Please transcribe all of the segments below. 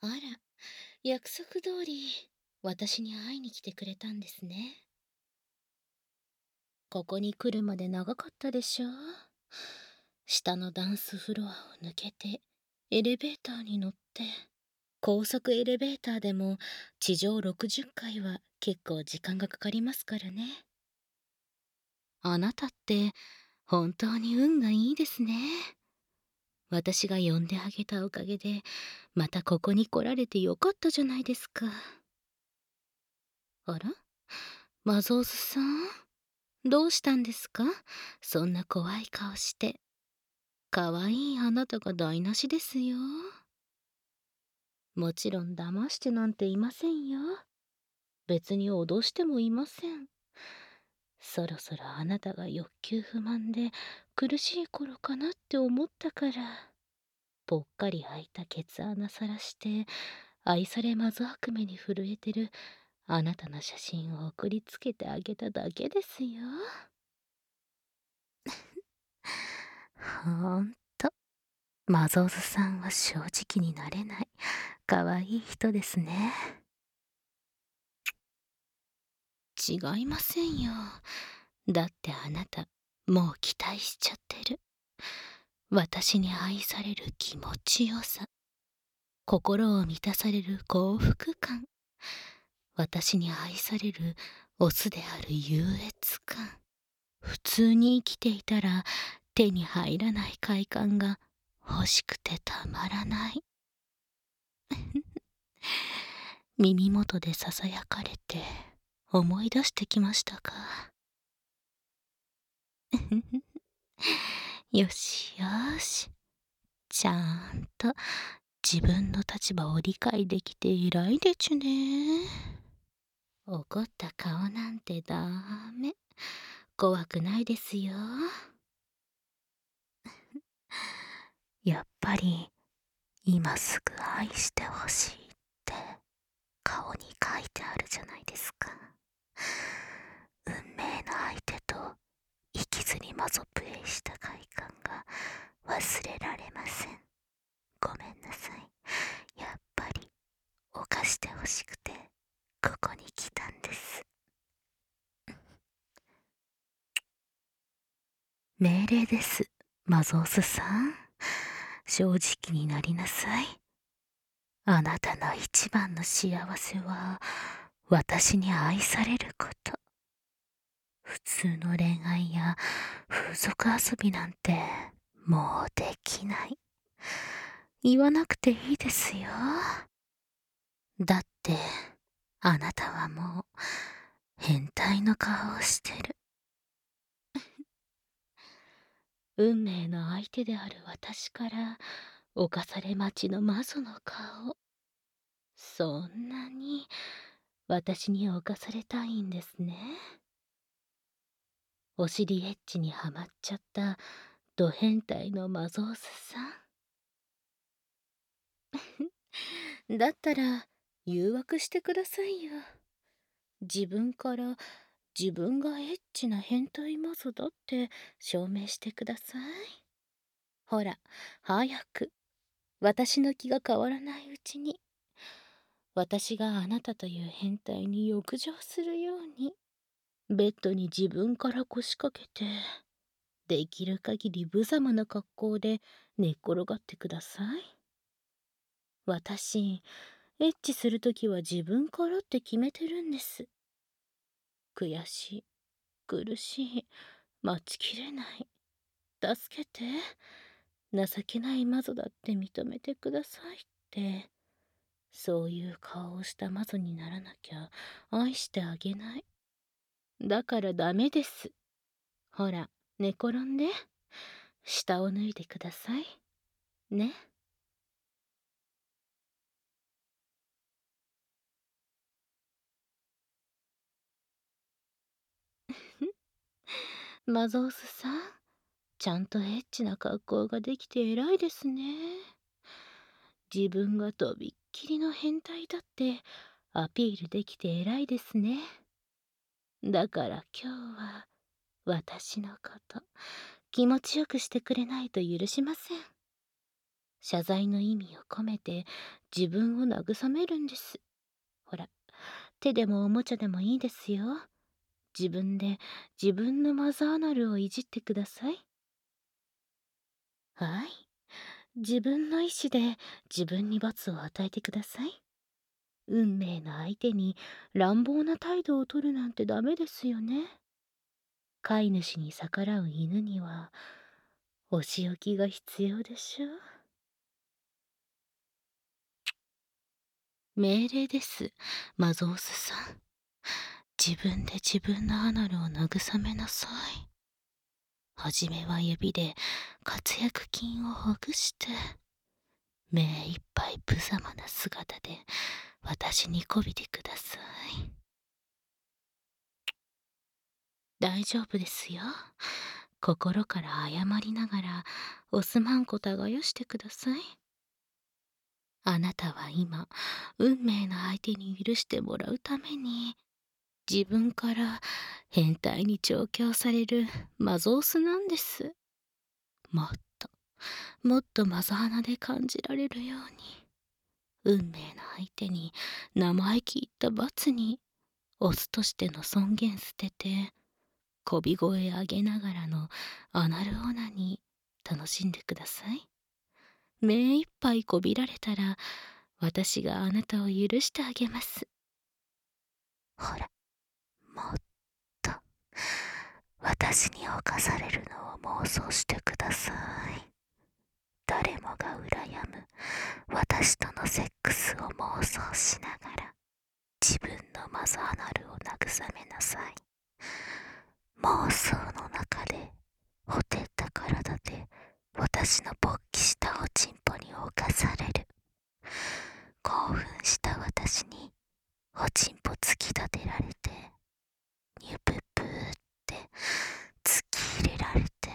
あら、約束通り、私に会いに来てくれたんですね。ここに来るまで長かったでしょ。下のダンスフロアを抜けて、エレベーターに乗って、高速エレベーターでも地上60階は結構時間がかかりますからね。あなたって本当に運がいいですね。私が呼んであげたおかげで、またここに来られてよかったじゃないですか。あら、マゾーズさん、どうしたんですか？そんな怖い顔して。可愛いあなたが台無しですよ。もちろん騙してなんていませんよ。別に脅してもいません。そろそろあなたが欲求不満で苦しい頃かなって思ったから、ぽっかり開いたケツ穴さらして、愛されマゾ悪夢に震えてるあなたの写真を送りつけてあげただけですよ。ほんと、マゾーズさんは正直になれない、可愛い人ですね。違いませんよ。だってあなた、もう期待しちゃってる。私に愛される気持ちよさ。心を満たされる幸福感。私に愛されるオスである優越感。普通に生きていたら手に入らない快感が欲しくてたまらない。耳元でささやかれて思い出してきましたか？よしよし。ちゃんと自分の立場を理解できて偉いでちゅね。怒った顔なんてダメ。怖くないですよ。やっぱり今すぐ愛してほしいって顔に書いてあるじゃないですか。運命の相手と生きずにマゾプレイした快感が忘れられません。ごめんなさい。やっぱり犯してほしくてここに来たんです。命令です、マゾースさん。正直になりなさい。あなたの一番の幸せは私に愛されること。普通の恋愛や風俗遊びなんてもうできない。言わなくていいですよ。だってあなたはもう変態の顔をしてる。運命の相手である私から侵され待ちの魔女の顔。そんなに私に侵されたいんですね。お尻エッチにはまっちゃったド変態のマゾースさん。だったら誘惑してくださいよ。自分から自分がエッチな変態マゾだって証明してください。ほら、早く。私の気が変わらないうちに。私があなたという変態に浴場するように、ベッドに自分から腰掛けて、できる限り無様な格好で寝っ転がってください。私、エッチするときは自分からって決めてるんです。悔しい、苦しい、待ちきれない。助けて。情けない魔女だって認めてくださいって。そういう顔をした魔女にならなきゃ愛してあげない。だからダメです。ほら、寝転んで。下を脱いでください。ね。マゾースさん、ちゃんとエッチな格好ができて偉いですね。自分がとびっきりの変態だってアピールできて偉いですね。だから今日は私のこと気持ちよくしてくれないと許しません。 謝罪の意味を込めて自分を慰めるんです。ほら、手でもおもちゃでもいいですよ。自分で自分のマザーナルをいじってください。はい。自分の意志で自分に罰を与えてください。運命の相手に乱暴な態度をとるなんてダメですよね。飼い主に逆らう犬にはお仕置きが必要でしょう。命令です、マゾースさん。自分で自分のアナルを慰めなさい。はじめは指で活躍筋をほぐして、目いっぱい無様な姿で私にこびてください。大丈夫ですよ。心から謝りながらおすまんこ耕してください。あなたは今、運命の相手に許してもらうために、自分から変態に調教されるマゾースなんです。もっと、もっとマザーナで感じられるように、運命の相手に生意気言った罰に、オスとしての尊厳捨てて、こび声上げながらのアナルオナに楽しんでください。目いっぱいこびられたら、私があなたを許してあげます。ほら、もっと私に侵されるのを妄想してください。誰もが羨む私とのセックスを妄想しながら自分のマザーナルを慰めなさい。妄想の中でほてった体で私の勃起したおちんぽに侵される。興奮した私におちんぽ突き立てられて、ニュププーって突き入れられて、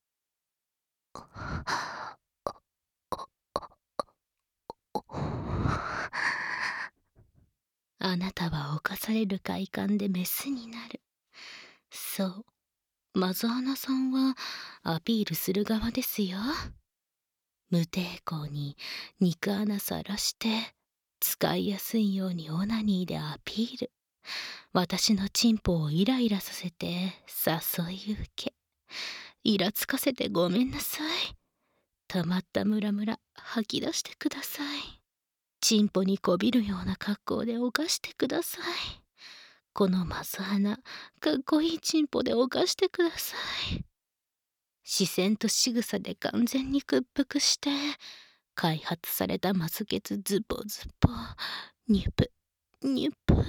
あなたは侵される快感でメスになる。そう、マザーナさんはアピールする側ですよ。無抵抗に肉穴さらして、使いやすいようにオナニーでアピール。私のチンポをイライラさせて誘い受け。イラつかせてごめんなさい。たまったムラムラ吐き出してください。チンポにこびるような格好で犯してください。このマザーナ、かっこいいチンポで犯してください。視線と仕草で完全に屈服して、開発されたマスケツズボズボ、ニュプ、ニュプって、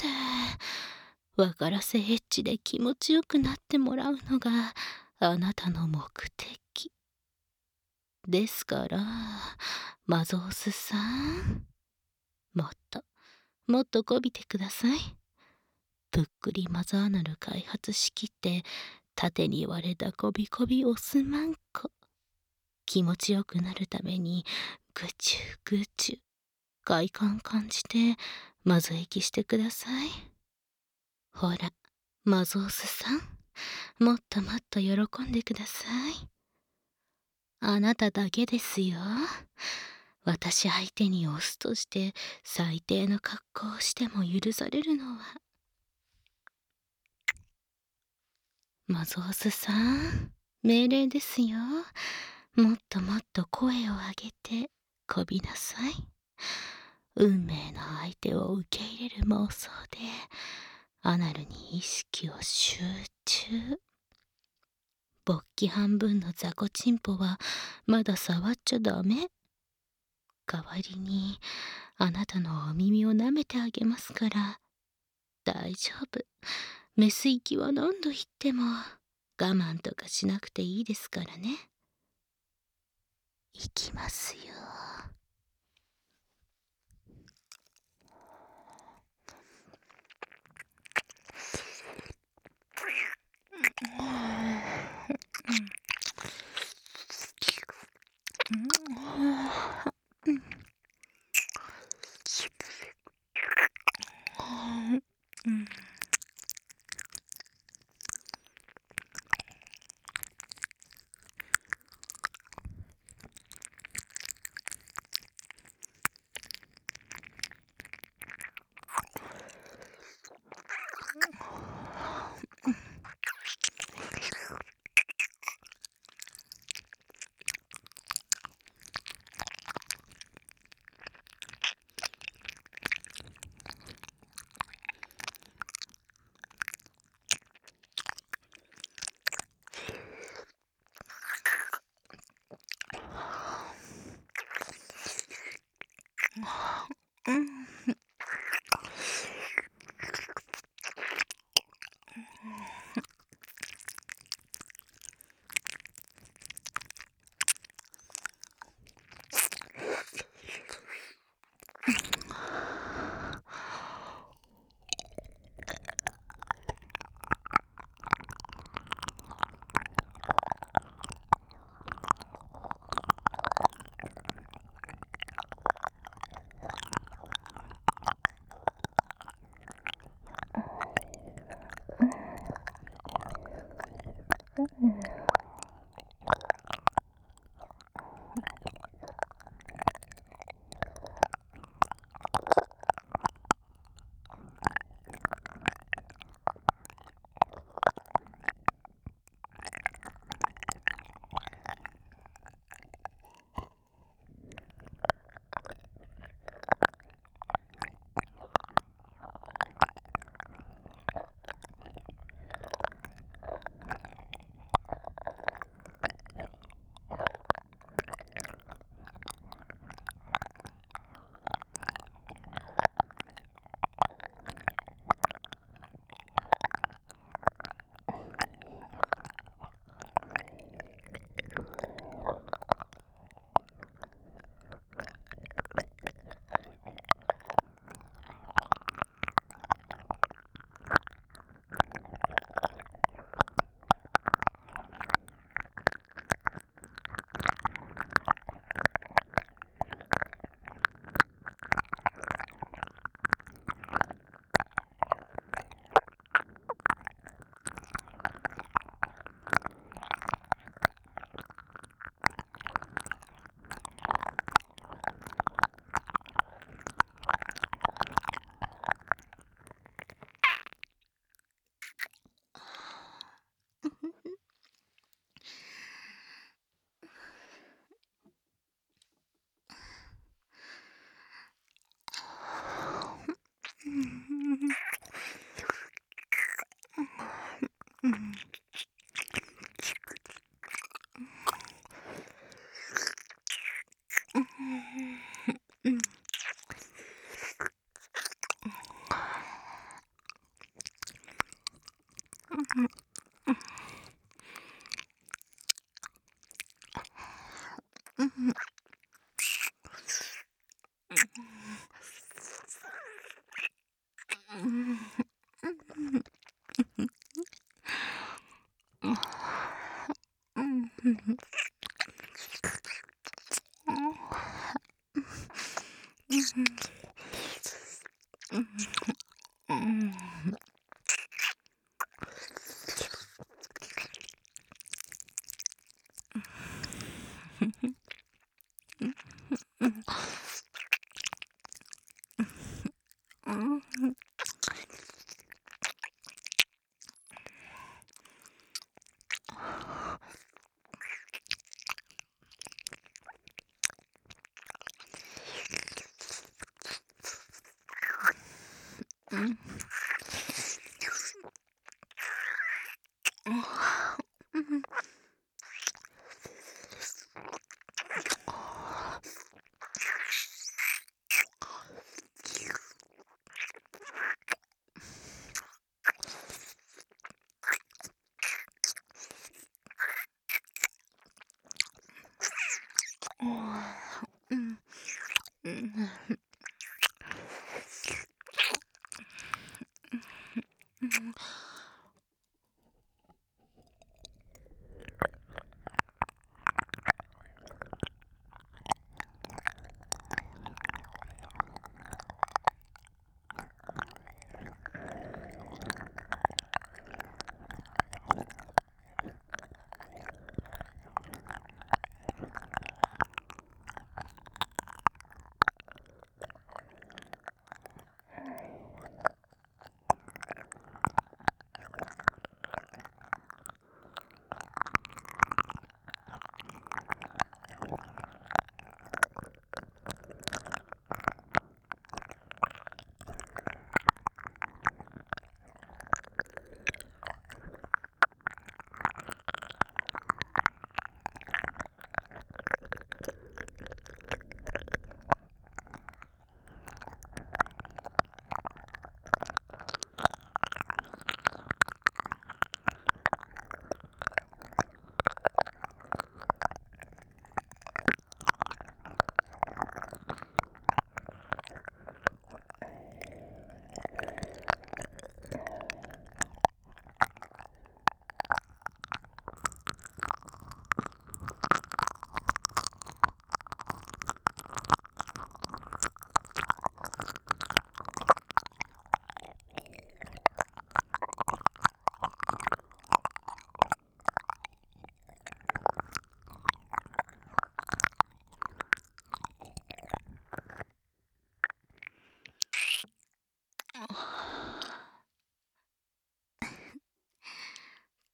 分からせエッチで気持ちよくなってもらうのがあなたの目的。ですから、マゾースさん、もっと、もっとこびてください。ぷっくりマザーナル開発しきって、縦に割れたこびこびオスマンコ。気持ちよくなるために、ぐちゅぐちゅ、快感感じて、まず息してください。ほら、マゾースさん、もっともっと喜んでください。あなただけですよ。私相手にオスとして最低の格好をしても許されるのは。マゾースさん、命令ですよ。もっともっと声を上げてこびなさい。運命の相手を受け入れる妄想でアナルに意識を集中。勃起半分の雑魚チンポはまだ触っちゃダメ。代わりにあなたのお耳を舐めてあげますから。大丈夫。メス息は何度言っても我慢とかしなくていいですからね。いきますよ。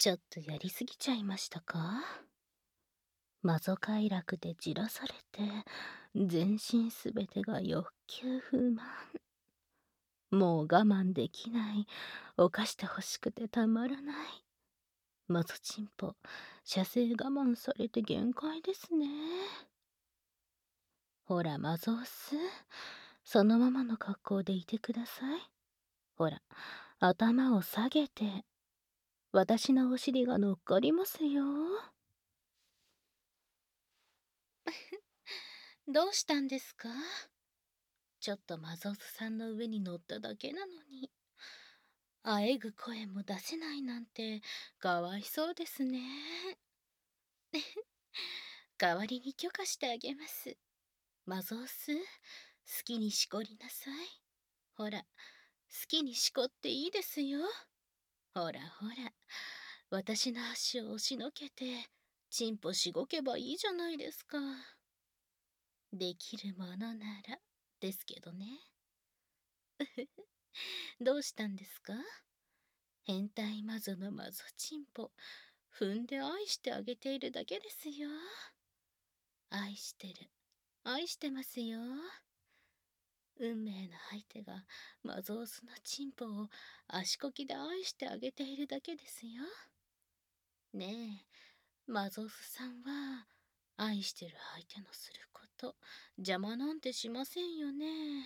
ちょっとやりすぎちゃいましたか？マゾ快楽でじらされて、全身すべてが欲求不満。もう我慢できない。犯して欲しくてたまらない。マゾチンポ、射精我慢されて限界ですね。ほら、マゾオス。そのままの格好でいてください。ほら、頭を下げて。私のお尻が乗っかりますよ。どうしたんですか？ちょっとマゾウスさんの上に乗っただけなのに。あえぐ声も出せないなんて、かわいそうですね。代わりに許可してあげます。マゾウス、好きにしこりなさい。ほら、好きにしこっていいですよ。ほらほら、私の足を押しのけて、チンポしごけばいいじゃないですか。できるものなら、ですけどね。どうしたんですか？変態マゾのマゾチンポ、踏んで愛してあげているだけですよ。愛してる。愛してますよ。運命の相手がマゾオスのチンポを足こきで愛してあげているだけですよ。ねえ、マゾオスさんは愛してる相手のすること邪魔なんてしませんよね。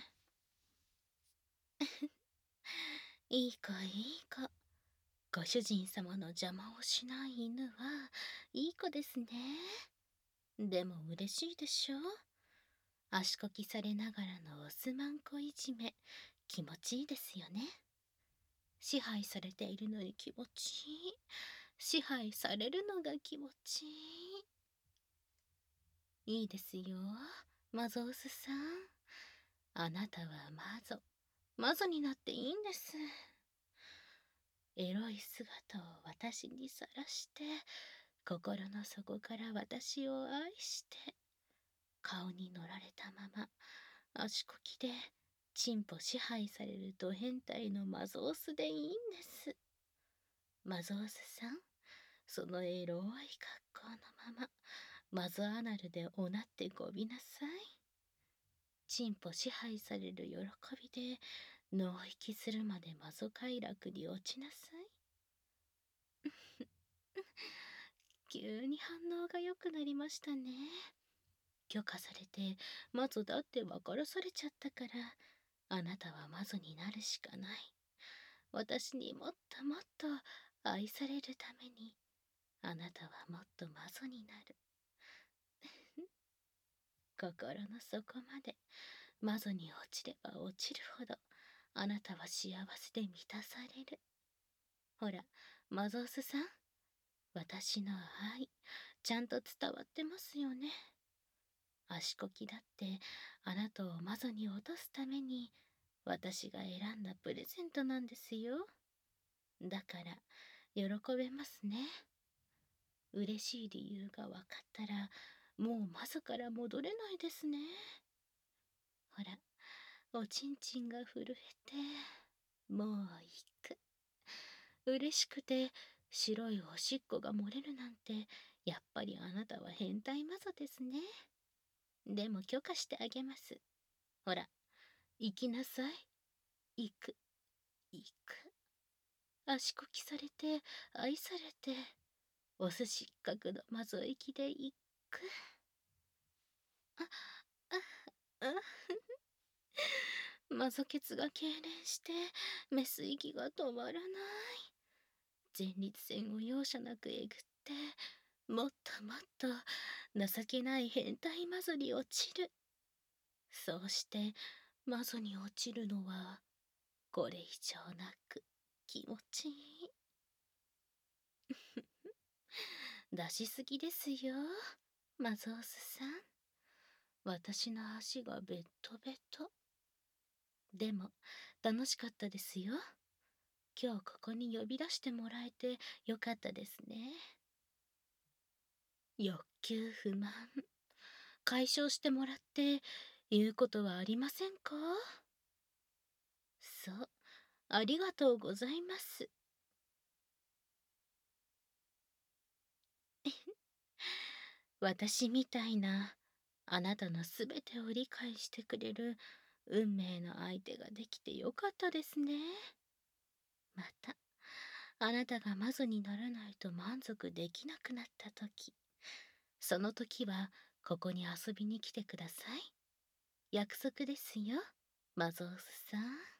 いい子いい子。ご主人様の邪魔をしない犬はいい子ですね。でも嬉しいでしょ？足こきされながらのオスマンコいじめ、気持ちいいですよね。支配されているのに気持ちいい。支配されるのが気持ちいい。いいですよ、マゾウスさん。あなたはマゾ。マゾになっていいんです。エロい姿を私にさらして、心の底から私を愛して、顔に乗られたまま、足こきで、チンポ支配されるド変態のマゾースでいいんです。マゾースさん、そのエロい格好のまま、マゾアナルでおなってごびなさい。チンポ支配される喜びで、脳息するまでマゾ快楽に落ちなさい。急に反応が良くなりましたね。許可されて、マゾだって分からされちゃったから、あなたはマゾになるしかない。私にもっともっと愛されるために、あなたはもっとマゾになる。心の底までマゾに落ちれば落ちるほど、あなたは幸せで満たされる。ほら、マゾウスさん、私の愛、ちゃんと伝わってますよね。足こきだってあなたをマゾに落とすために私が選んだプレゼントなんですよ。だから喜べますね。嬉しい理由が分かったらもうマゾから戻れないですね。ほら、おちんちんが震えて、もう行く。嬉しくて白いおしっこが漏れるなんて、やっぱりあなたは変態マゾですね。でも許可してあげます。ほら、行きなさい。行く、行く。足こきされて、愛されて、お寿司角のまぞきで行く。あ、あ、あ、マゾケツが痙攣して、メス息が止まらない。前立腺を容赦なくえぐって、もっともっと情けない変態マゾに落ちる。そうして、マゾに落ちるのは、これ以上なく気持ちいい。出しすぎですよ、マゾースさん。私の足がベットベト。でも、楽しかったですよ。今日ここに呼び出してもらえてよかったですね。欲求不満、解消してもらって言うことはありませんか？そう、ありがとうございます。 私みたいな、あなたのすべてを理解してくれる運命の相手ができてよかったですね。また、あなたが魔女にならないと満足できなくなった時、その時はここに遊びに来てください。約束ですよ、マゾウスさん。